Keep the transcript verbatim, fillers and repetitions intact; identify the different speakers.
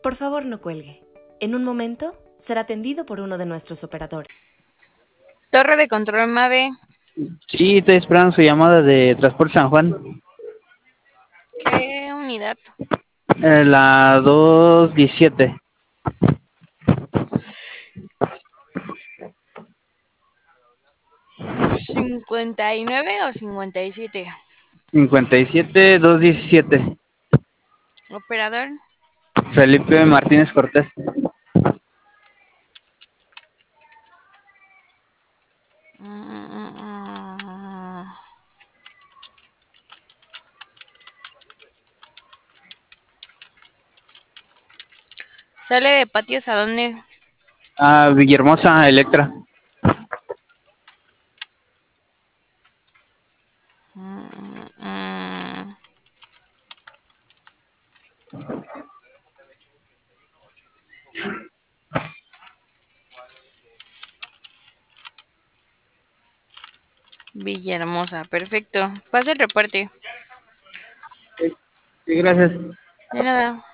Speaker 1: Por favor, no cuelgue. En un momento será atendido por uno de nuestros operadores.
Speaker 2: Torre de control Mave.
Speaker 3: Sí, estoy esperando su llamada de Transporte San Juan.
Speaker 2: ¿Qué unidad?
Speaker 3: Eh, la dos diecisiete.
Speaker 2: ¿cincuenta y nueve o cincuenta y siete?
Speaker 3: cincuenta y siete, dos diecisiete.
Speaker 2: Operador.
Speaker 3: Felipe Martínez Cortés.
Speaker 2: Mm, mm, mm. ¿Sale de patios a dónde?
Speaker 3: Ah, Villahermosa, Electra.
Speaker 2: Mm, mm, mm. Villahermosa, perfecto. Pasa el reporte.
Speaker 3: Sí, gracias.
Speaker 2: De nada.